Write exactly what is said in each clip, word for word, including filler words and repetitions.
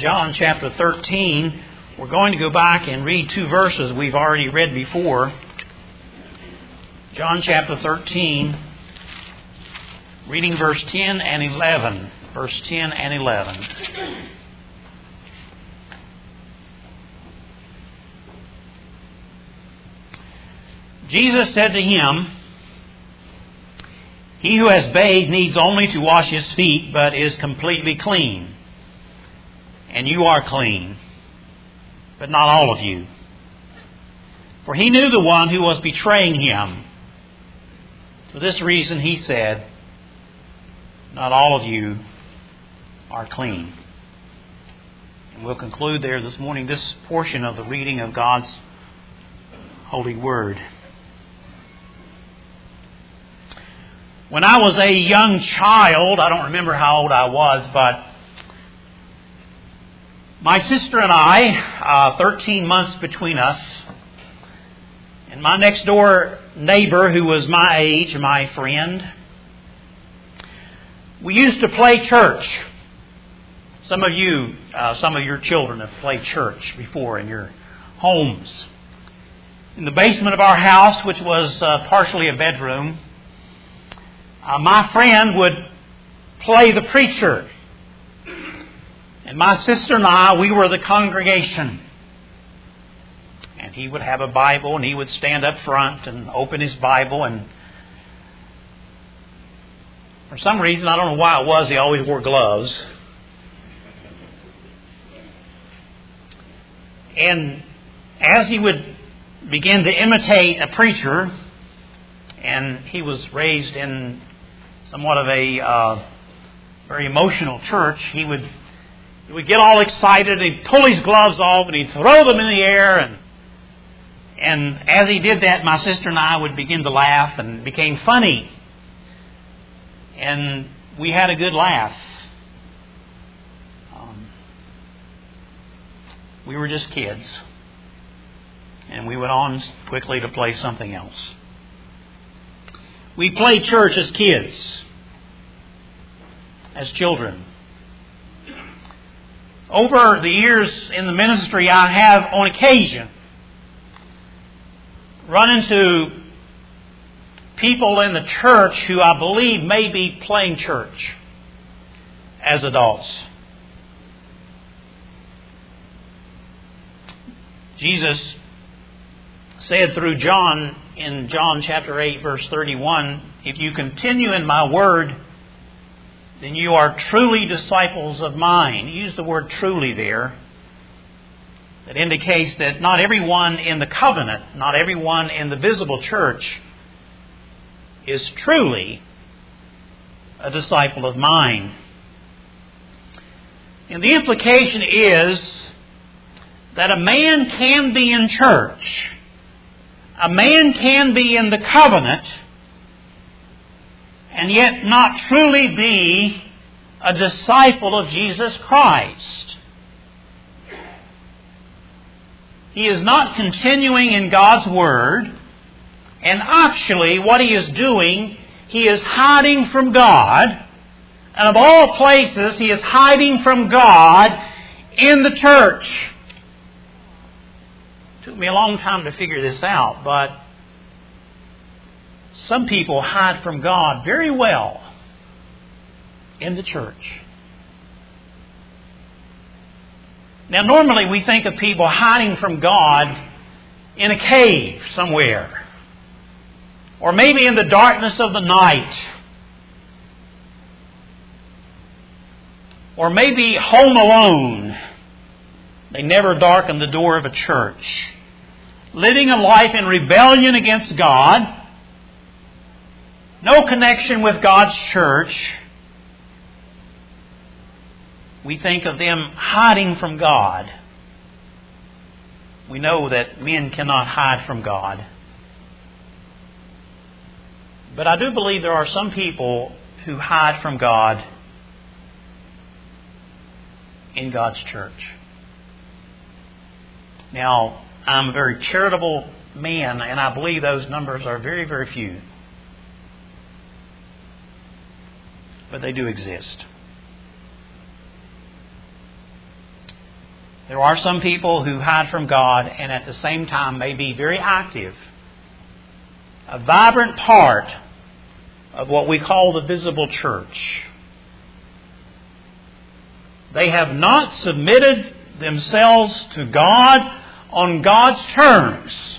John chapter thirteen. We're going to go back and read two verses we've already read before. John chapter thirteen, reading verse ten and eleven. Verse ten and eleven. Jesus said to him, "He who has bathed needs only to wash his feet, but is completely clean. And you are clean, but not all of you." For he knew the one who was betraying him. For this reason he said, "Not all of you are clean." And we'll conclude there this morning this portion of the reading of God's holy word. When I was a young child, I don't remember how old I was, but my sister and I, uh, thirteen months between us, and my next door neighbor who was my age, my friend, we used to play church. Some of you, uh, some of your children have played church before in your homes. In the basement of our house, which was uh, partially a bedroom, uh, my friend would play the preacher. And my sister and I, we were the congregation. And he would have a Bible and he would stand up front and open his Bible, and for some reason, I don't know why it was, he always wore gloves. And as he would begin to imitate a preacher, and he was raised in somewhat of a uh, very emotional church, he would he would get all excited, he'd pull his gloves off and he'd throw them in the air, and and as he did that, my sister and I would begin to laugh, and it became funny. And we had a good laugh. Um, we were just kids. And we went on quickly to play something else. We played church as kids, as children. Over the years in the ministry, I have, on occasion, run into people in the church who I believe may be playing church as adults. Jesus said through John in John chapter eight verse thirty-one, "If you continue in my word, then you are truly disciples of mine." He used the word truly there. That indicates that not everyone in the covenant, not everyone in the visible church is truly a disciple of mine. And the implication is that a man can be in church, a man can be in the covenant, and yet not truly be a disciple of Jesus Christ. He is not continuing in God's Word, and actually what he is doing, he is hiding from God. And of all places, he is hiding from God in the church. It took me a long time to figure this out, but some people hide from God very well in the church. Now, normally we think of people hiding from God in a cave somewhere, or maybe in the darkness of the night, or maybe home alone. They never darken the door of a church, living a life in rebellion against God, no connection with God's church. We think of them hiding from God. We know that men cannot hide from God. But I do believe there are some people who hide from God in God's church. Now, I'm a very charitable man, and I believe those numbers are very, very few. But they do exist. There are some people who hide from God and at the same time may be very active, a vibrant part of what we call the visible church. They have not submitted themselves to God on God's terms.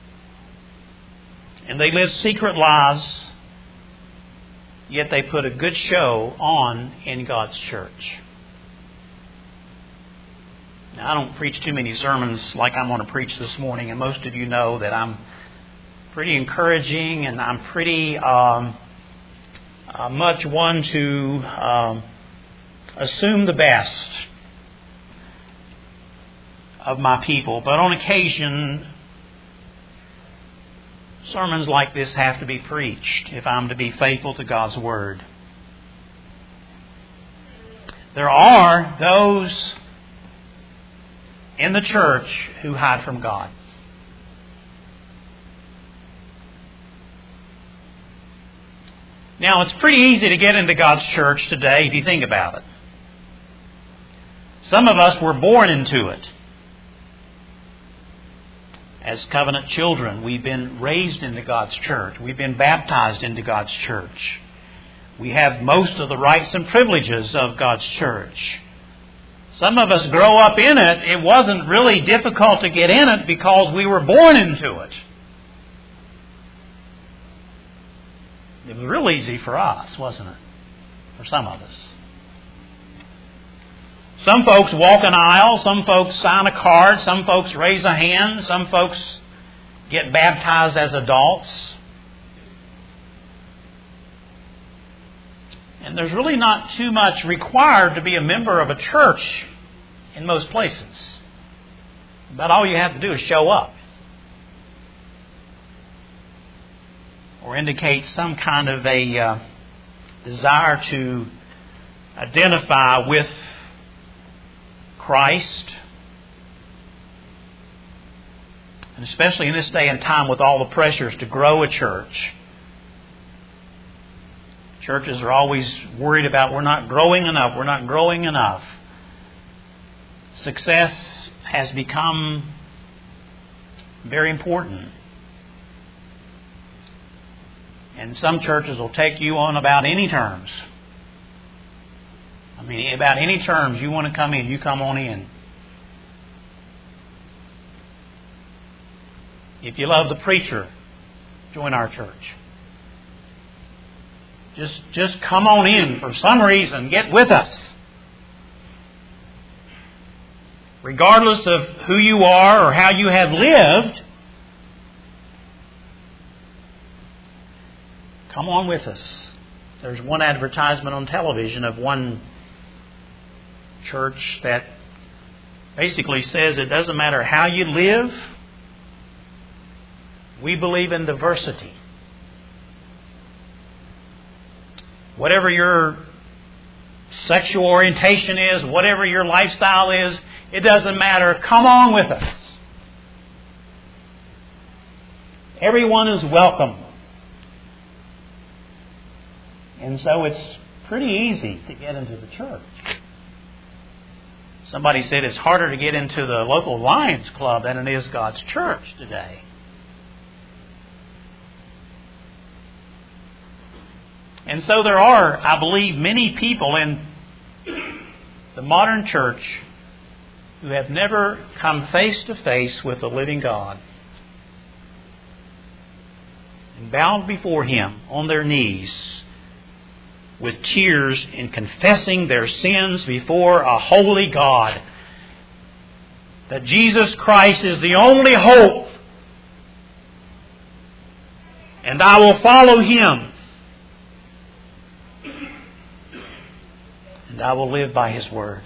And they live secret lives, yet they put a good show on in God's church. Now, I don't preach too many sermons like I'm going to preach this morning, and most of you know that I'm pretty encouraging and I'm pretty um, uh, much one to um, assume the best of my people. But on occasion, sermons like this have to be preached if I'm to be faithful to God's Word. There are those in the church who hide from God. Now, it's pretty easy to get into God's church today if you think about it. Some of us were born into it. As covenant children, we've been raised into God's church. We've been baptized into God's church. We have most of the rights and privileges of God's church. Some of us grow up in it. It wasn't really difficult to get in it because we were born into it. It was real easy for us, wasn't it? For some of us. Some folks walk an aisle, some folks sign a card, some folks raise a hand, some folks get baptized as adults. And there's really not too much required to be a member of a church in most places. About all you have to do is show up. Or indicate some kind of a uh, desire to identify with Christ. And especially in this day and time with all the pressures to grow a church. Churches are always worried about we're not growing enough, we're not growing enough. Success has become very important. And some churches will take you on about any terms. I mean, about any terms you want to come in, you come on in. If you love the preacher, join our church. Just, just come on in for some reason. Get with us. Regardless of who you are or how you have lived, come on with us. There's one advertisement on television of one church that basically says it doesn't matter how you live, we believe in diversity. Whatever your sexual orientation is, whatever your lifestyle is, it doesn't matter. Come on with us. Everyone is welcome. And so it's pretty easy to get into the church. Somebody said it's harder to get into the local Lions Club than it is God's church today. And so there are, I believe, many people in the modern church who have never come face to face with the living God and bowed before Him on their knees with tears in confessing their sins before a holy God. That Jesus Christ is the only hope. And I will follow Him. And I will live by His Word.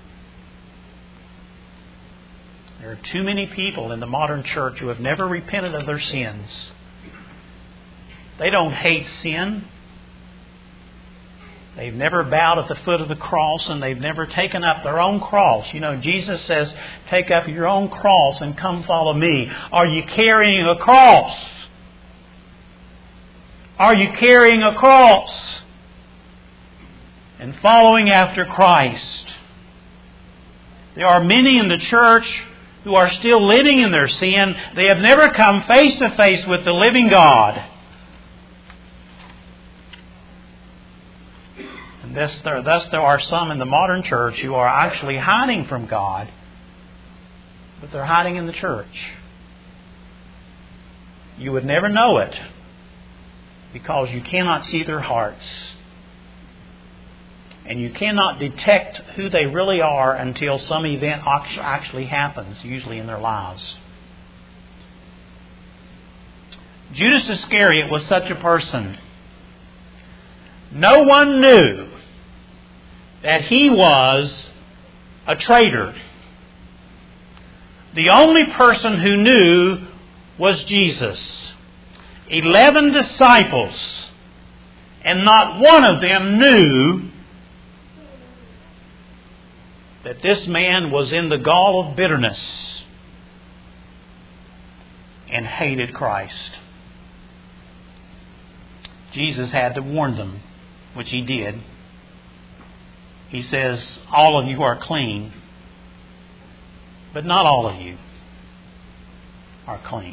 There are too many people in the modern church who have never repented of their sins. They don't hate sin. They've never bowed at the foot of the cross, and they've never taken up their own cross. You know, Jesus says, take up your own cross and come follow me. Are you carrying a cross? Are you carrying a cross and following after Christ? There are many in the church who are still living in their sin. They have never come face to face with the living God. And thus there, thus there are some in the modern church who are actually hiding from God, but they're hiding in the church. You would never know it because you cannot see their hearts. And you cannot detect who they really are until some event actually happens, usually in their lives. Judas Iscariot was such a person. No one knew that he was a traitor. The only person who knew was Jesus. Eleven disciples, and not one of them knew that this man was in the gall of bitterness and hated Christ. Jesus had to warn them, which He did. He says, all of you are clean, but not all of you are clean.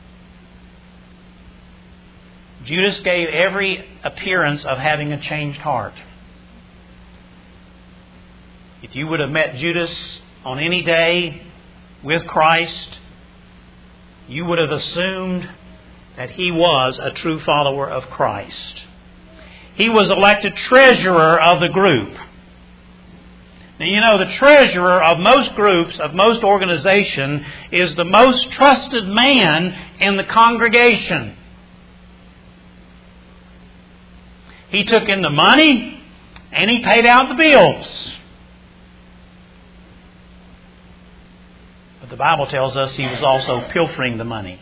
Judas gave every appearance of having a changed heart. If you would have met Judas on any day with Christ, you would have assumed that he was a true follower of Christ. He was elected treasurer of the group. Now, you know, the treasurer of most groups, of most organizations, is the most trusted man in the congregation. He took in the money and he paid out the bills. But the Bible tells us he was also pilfering the money.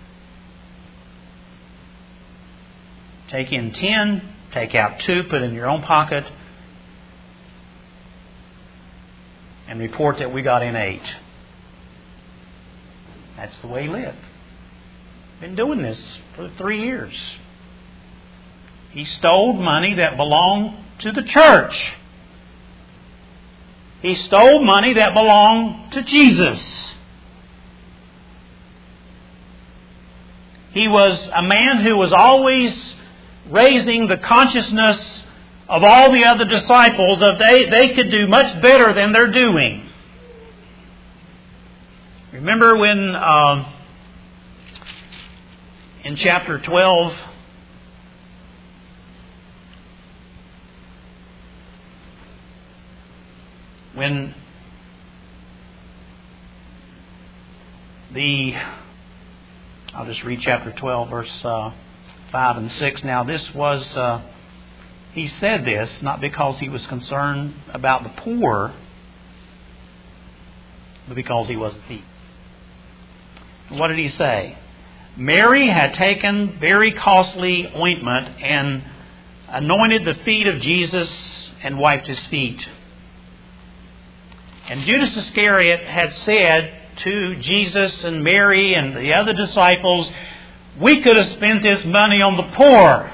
Take in ten, take out two, put in your own pocket, and report that we got in eight. That's the way he lived. Been doing this for three years. He stole money that belonged to the church. He stole money that belonged to Jesus. He was a man who was always raising the consciousness of all the other disciples of they, they could do much better than they're doing. Remember when uh, in chapter twelve, when the, I'll just read chapter twelve, verse uh, five and six. Now this was, uh, he said this not because he was concerned about the poor, but because he was a thief. And what did he say? Mary had taken very costly ointment and anointed the feet of Jesus and wiped his feet. And Judas Iscariot had said to Jesus and Mary and the other disciples, we could have spent this money on the poor.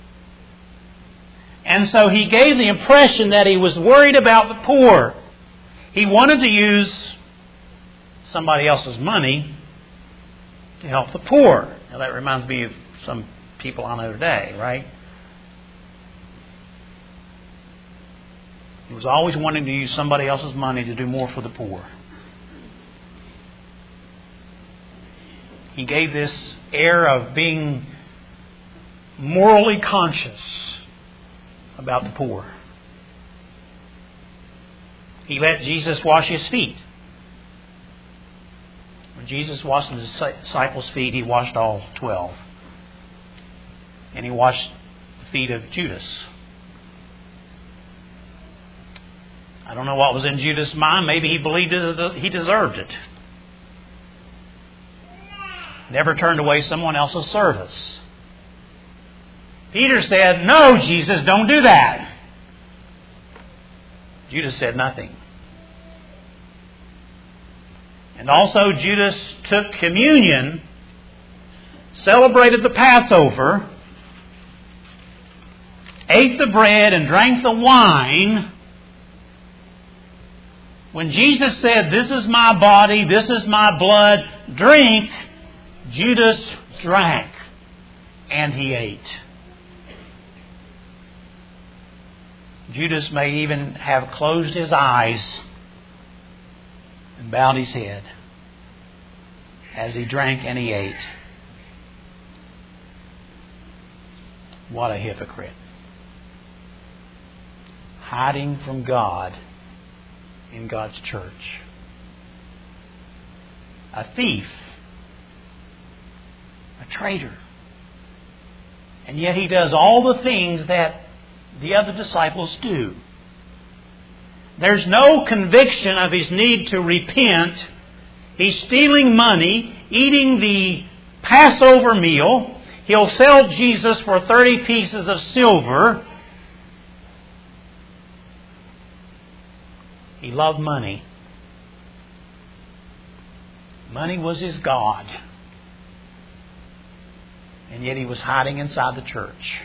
And so he gave the impression that he was worried about the poor. He wanted to use somebody else's money to help the poor. Now that reminds me of some people I know today, right? He was always wanting to use somebody else's money to do more for the poor. He gave this air of being morally conscious about the poor. He let Jesus wash his feet. When Jesus washed the disciples' feet, he washed all twelve. And he washed the feet of Judas. I don't know what was in Judas' mind. Maybe he believed he deserved it. Never turned away someone else's service. Peter said, no, Jesus, don't do that. Judas said nothing. And also Judas took communion, celebrated the Passover, ate the bread and drank the wine, When Jesus said, "This is my body, this is my blood, drink," Judas drank and he ate. Judas may even have closed his eyes and bowed his head as he drank and he ate. What a hypocrite. Hiding from God in God's church. A thief. A traitor. And yet he does all the things that the other disciples do. There's no conviction of his need to repent. He's stealing money, eating the Passover meal. He'll sell Jesus for thirty pieces of silver. He loved money. Money was his God. And yet he was hiding inside the church.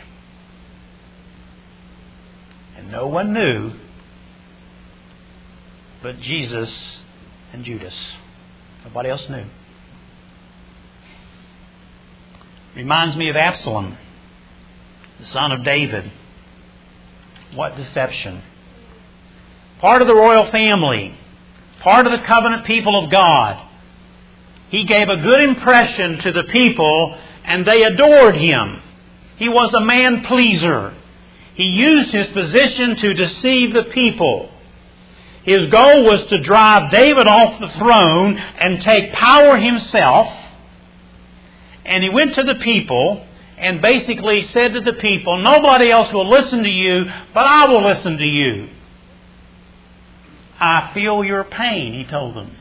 And no one knew but Jesus and Judas. Nobody else knew. Reminds me of Absalom, the son of David. What deception. Part of the royal family. Part of the covenant people of God. He gave a good impression to the people and they adored him. He was a man pleaser. He used his position to deceive the people. His goal was to drive David off the throne and take power himself. And he went to the people and basically said to the people, "Nobody else will listen to you, but I will listen to you. I feel your pain," he told them.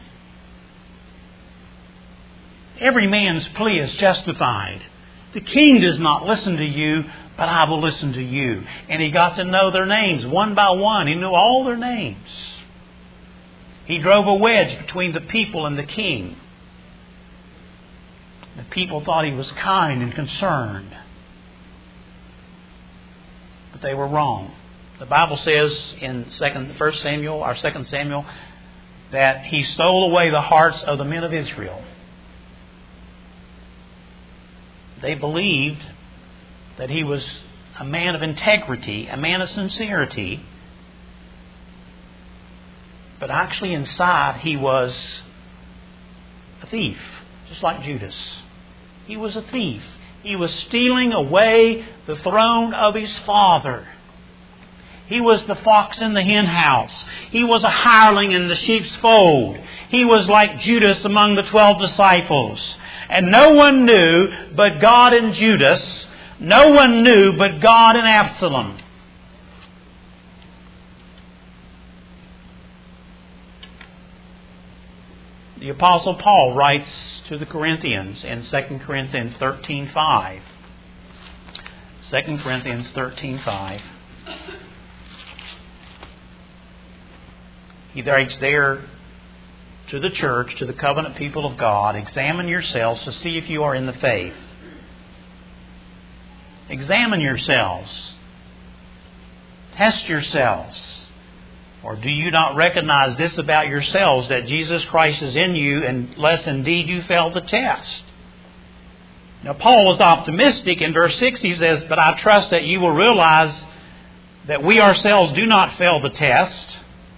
"Every man's plea is justified. The king does not listen to you, but I will listen to you." And he got to know their names one by one. He knew all their names. He drove a wedge between the people and the king. The people thought he was kind and concerned. But they were wrong. The Bible says in second, First Samuel, or Second Samuel, that he stole away the hearts of the men of Israel. They believed that he was a man of integrity, a man of sincerity. But actually inside he was a thief, just like Judas. He was a thief. He was stealing away the throne of his father. He was the fox in the hen house. He was a hireling in the sheep's fold. He was like Judas among the twelve disciples. And no one knew but God and Judas. No one knew but God and Absalom. The Apostle Paul writes to the Corinthians in Second Corinthians thirteen five. Second Corinthians thirteen five. He writes there to the church, to the covenant people of God, "Examine yourselves to see if you are in the faith." Examine yourselves. Test yourselves. Or do you not recognize this about yourselves, that Jesus Christ is in you, unless indeed you fail the test? Now Paul was optimistic. In verse six he says, "But I trust that you will realize that we ourselves do not fail the test.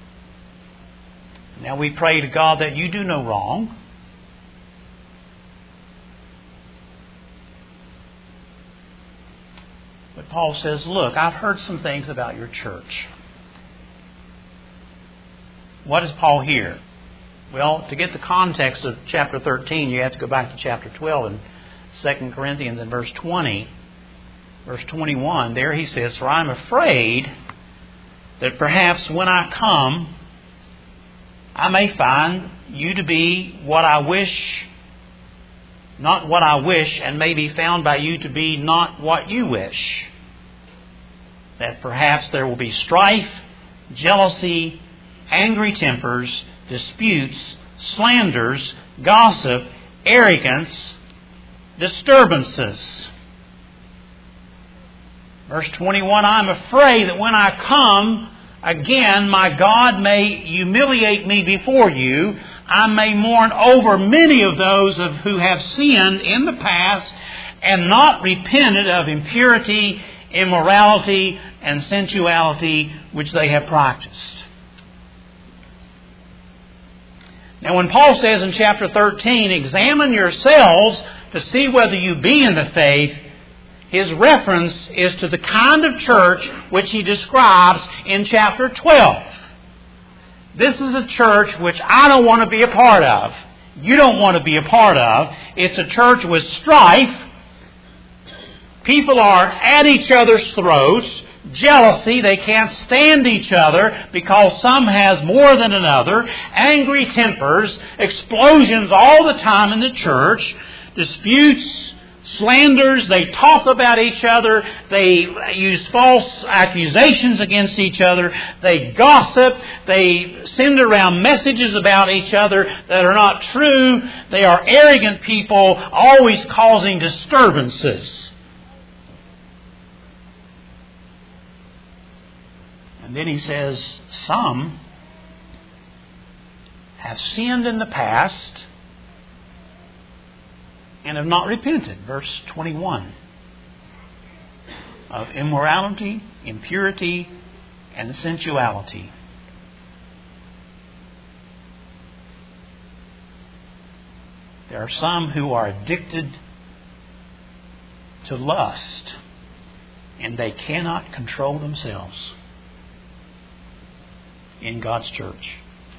Now we pray to God that you do no wrong." But Paul says, "Look, I've heard some things about your church." What does Paul hear? Well, to get the context of chapter thirteen, you have to go back to chapter twelve in Second Corinthians in verse twenty. Verse twenty-one, there he says, "For I am afraid that perhaps when I come, I may find you to be what I wish, not what I wish, and may be found by you to be not what you wish. That perhaps there will be strife, jealousy, angry tempers, disputes, slanders, gossip, arrogance, disturbances." Verse twenty-one, "I am afraid that when I come, Again, my God may humiliate me before you. I may mourn over many of those of who have sinned in the past and not repented of impurity, immorality, and sensuality which they have practiced. Now when Paul says in chapter thirteen, examine yourselves to see whether you be in the faith, his reference is to the kind of church which he describes in chapter twelve. This is a church which I don't want to be a part of. You don't want to be a part of. It's a church with strife. People are at each other's throats. Jealousy, they can't stand each other because some has more than another. Angry tempers, explosions all the time in the church, disputes, slanders, they talk about each other, they use false accusations against each other, they gossip, they send around messages about each other that are not true, they are arrogant people, always causing disturbances. And then he says, some have sinned in the past and have not repented. Verse twenty-one. Of immorality, impurity, and sensuality. There are some who are addicted to lust and they cannot control themselves in God's church.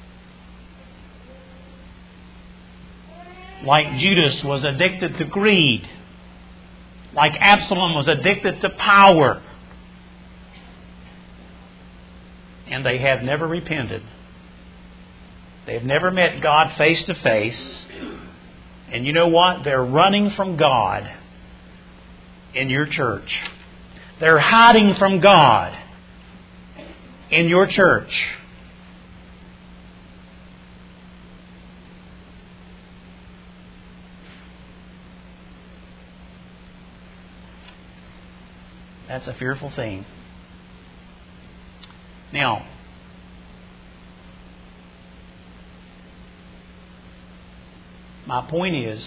Like Judas was addicted to greed. Like Absalom was addicted to power. And they have never repented. They have never met God face to face. And you know what? They're running from God in your church. They're hiding from God in your church. That's a fearful thing. Now, my point is,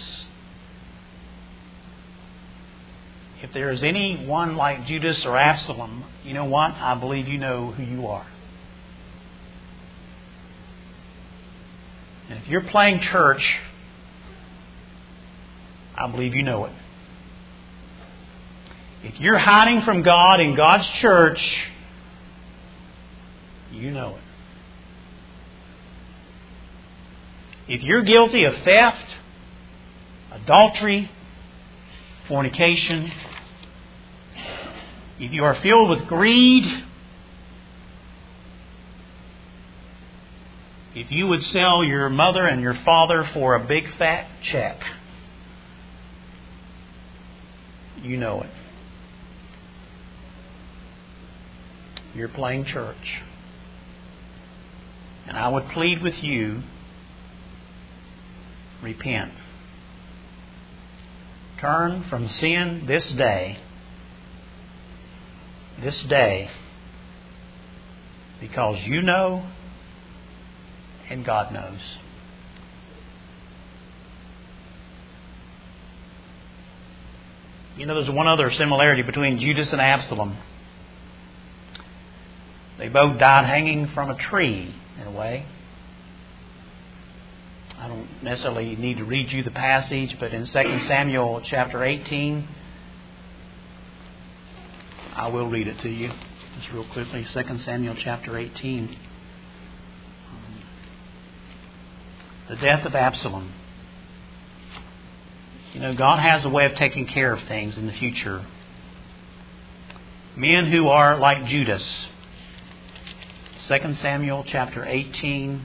if there is anyone like Judas or Absalom, you know what? I believe you know who you are. And if you're playing church, I believe you know it. If you're hiding from God in God's church, you know it. If you're guilty of theft, adultery, fornication, if you are filled with greed, if you would sell your mother and your father for a big fat check, you know it. You're playing church. And I would plead with you, repent. Turn from sin this day. This day. Because you know and God knows. You know, there's one other similarity between Judas and Absalom. They both died hanging from a tree, in a way. I don't necessarily need to read you the passage, but in Second Samuel chapter eighteen, I will read it to you just real quickly. Second Samuel chapter eighteen. The death of Absalom. You know, God has a way of taking care of things in the future. Men who are like Judas. Second Samuel chapter eighteen,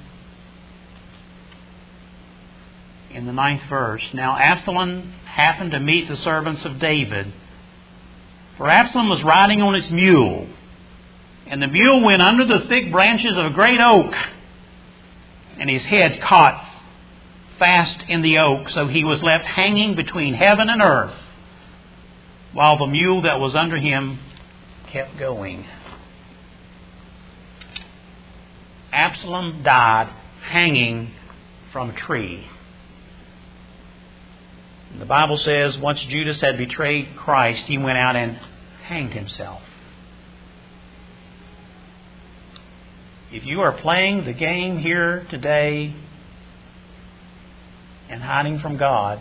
in the ninth verse. Now Absalom happened to meet the servants of David. For Absalom was riding on his mule, and the mule went under the thick branches of a great oak, and his head caught fast in the oak, so he was left hanging between heaven and earth, while the mule that was under him kept going. Absalom died hanging from a tree. And the Bible says once Judas had betrayed Christ, he went out and hanged himself. If you are playing the game here today and hiding from God,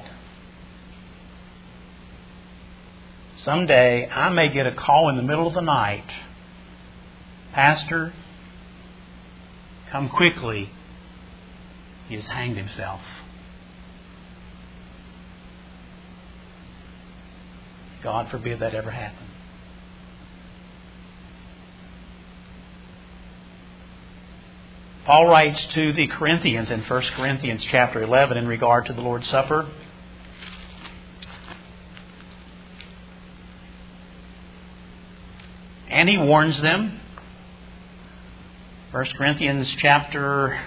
someday I may get a call in the middle of the night. Pastor, come quickly. He has hanged himself. God forbid that ever happen. Paul writes to the Corinthians in First Corinthians chapter eleven in regard to the Lord's Supper. And he warns them. First Corinthians chapter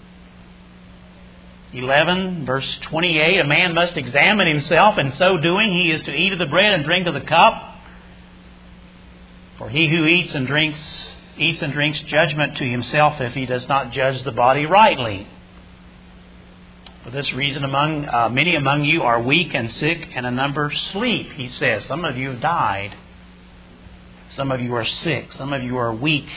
eleven, verse twenty-eight, a man must examine himself, and so doing he is to eat of the bread and drink of the cup. For he who eats and drinks eats and drinks judgment to himself if he does not judge the body rightly. For this reason, among uh, many among you are weak and sick, and a number sleep, he says. Some of you have died. Some of you are sick. Some of you are weak.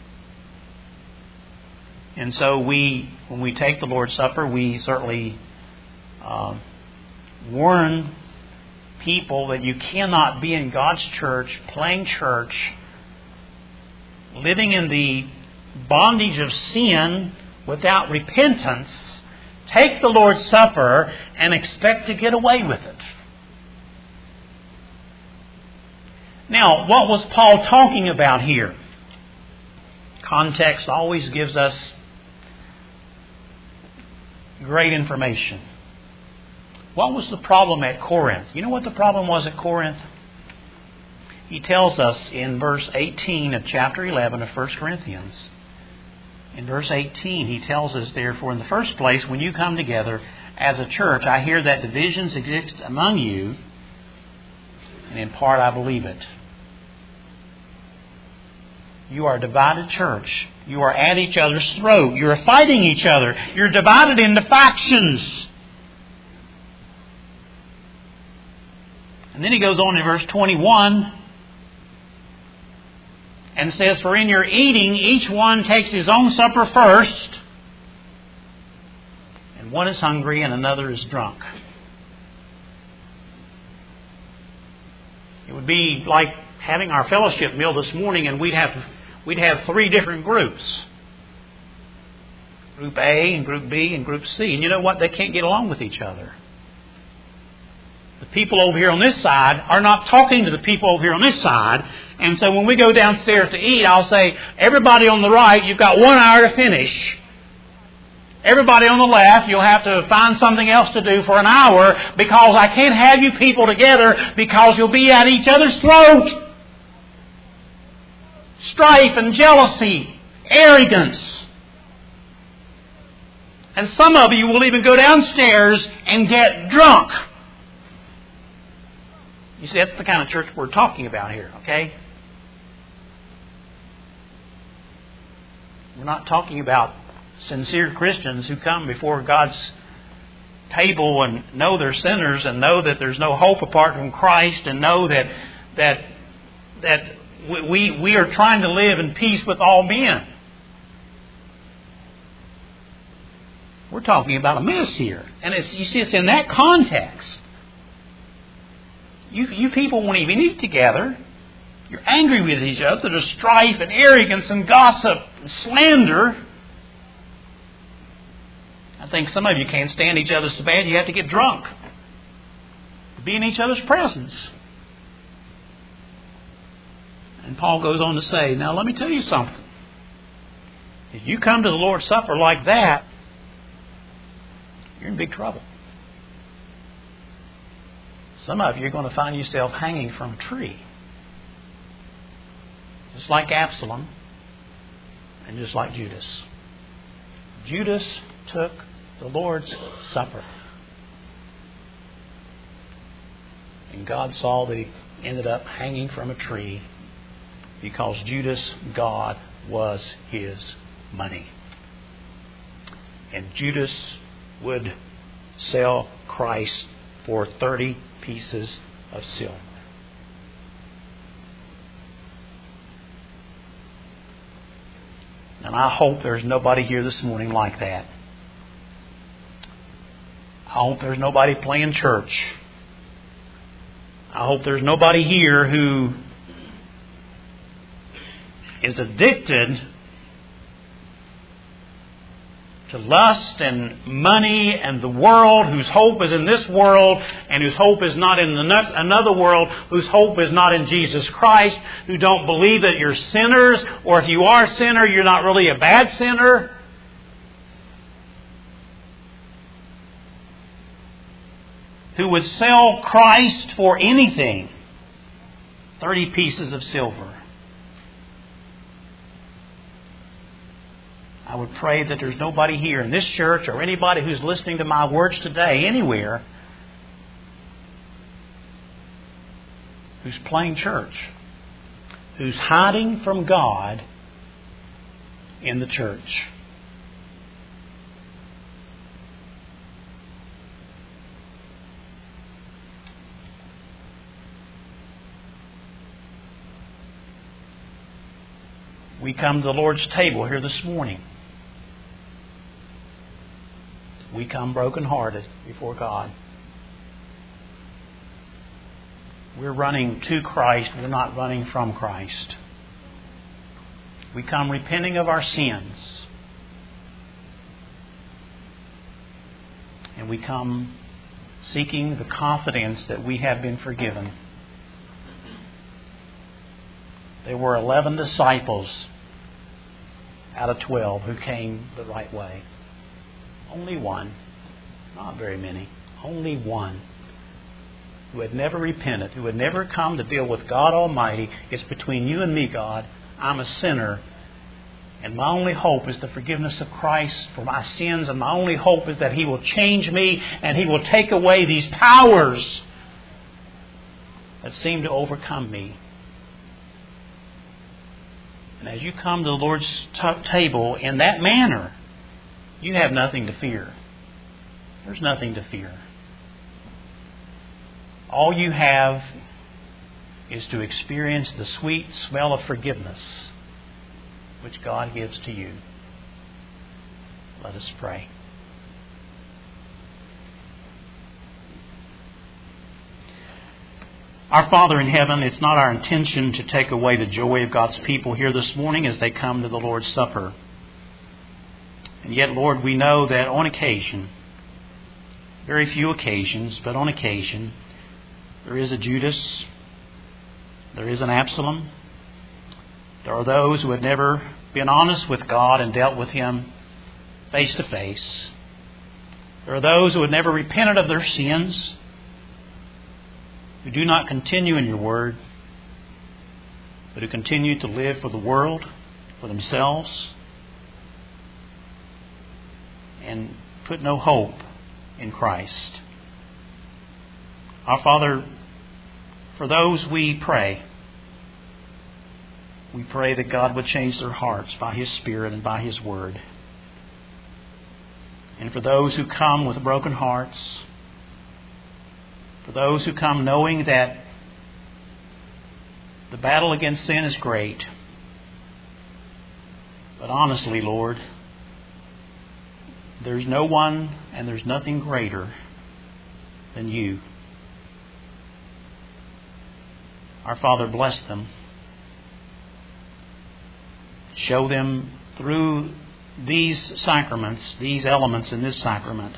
And so we, when we take the Lord's Supper, we certainly uh, warn people that you cannot be in God's church, playing church, living in the bondage of sin without repentance, take the Lord's Supper and expect to get away with it. Now, what was Paul talking about here? Context always gives us great information. What was the problem at Corinth? You know what the problem was at Corinth? He tells us in verse eighteen of chapter eleven of First Corinthians. In verse eighteen, he tells us, therefore, in the first place, when you come together as a church, I hear that divisions exist among you, and in part I believe it. You are a divided church. You are at each other's throat. You are fighting each other. You're divided into factions. And then he goes on in verse twenty-one and says, for in your eating, each one takes his own supper first, and one is hungry and another is drunk. It would be like having our fellowship meal this morning, and we'd have we'd have three different groups. Group A and Group B and Group C. And you know what? They can't get along with each other. The people over here on this side are not talking to the people over here on this side. And so when we go downstairs to eat, I'll say, everybody on the right, you've got one hour to finish. Everybody on the left, you'll have to find something else to do for an hour, because I can't have you people together because you'll be at each other's throat. Strife and jealousy, arrogance. And some of you will even go downstairs and get drunk. You see, that's the kind of church we're talking about here, okay? We're not talking about sincere Christians who come before God's table and know they're sinners and know that there's no hope apart from Christ, and know that that that we we are trying to live in peace with all men. We're talking about a mess here, and it's you see it's in that context. You you people won't even eat together. You're angry with each other. There's strife and arrogance and gossip and slander. I think some of you can't stand each other so bad you have to get drunk to be in each other's presence. And Paul goes on to say, now let me tell you something. If you come to the Lord's Supper like that, you're in big trouble. Some of you are going to find yourself hanging from a tree. Just like Absalom and just like Judas. Judas took the Lord's Supper. And God saw that he ended up hanging from a tree because Judas' God was his money. And Judas would sell Christ for thirty pieces of silver. And I hope there's nobody here this morning like that. I hope there's nobody playing church. I hope there's nobody here who is addicted to lust and money and the world, whose hope is in this world and whose hope is not in another world, whose hope is not in Jesus Christ, who don't believe that you're sinners, or if you are a sinner, you're not really a bad sinner. Who would sell Christ for anything. thirty pieces of silver. I would pray that there's nobody here in this church or anybody who's listening to my words today anywhere who's playing church, who's hiding from God in the church. We come to the Lord's table here this morning. We come brokenhearted before God. We're running to Christ. We're not running from Christ. We come repenting of our sins. And we come seeking the confidence that we have been forgiven. There were eleven disciples out of twelve who came the right way. Only one, not very many, only one who had never repented, who had never come to deal with God Almighty. It's between you and me, God. I'm a sinner. And my only hope is the forgiveness of Christ for my sins. And my only hope is that He will change me and He will take away these powers that seem to overcome me. And as you come to the Lord's t- table in that manner, you have nothing to fear. There's nothing to fear. All you have is to experience the sweet smell of forgiveness which God gives to you. Let us pray. Our Father in heaven, it's not our intention to take away the joy of God's people here this morning as they come to the Lord's Supper. And yet, Lord, we know that on occasion, very few occasions, but on occasion, there is a Judas, there is an Absalom. There are those who have never been honest with God and dealt with Him face to face. There are those who have never repented of their sins, who do not continue in your word, but who continue to live for the world, for themselves, and put no hope in Christ. Our Father, for those we pray, we pray that God would change their hearts by His Spirit and by His Word. And for those who come with broken hearts, for those who come knowing that the battle against sin is great, but honestly, Lord, there's no one and there's nothing greater than You. Our Father, bless them. Show them through these sacraments, these elements in this sacrament,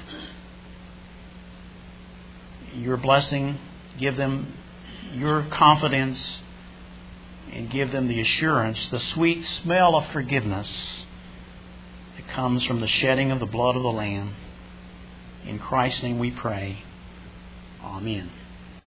Your blessing. Give them Your confidence and give them the assurance, the sweet smell of forgiveness that comes from the shedding of the blood of the Lamb. In Christ's name we pray. Amen.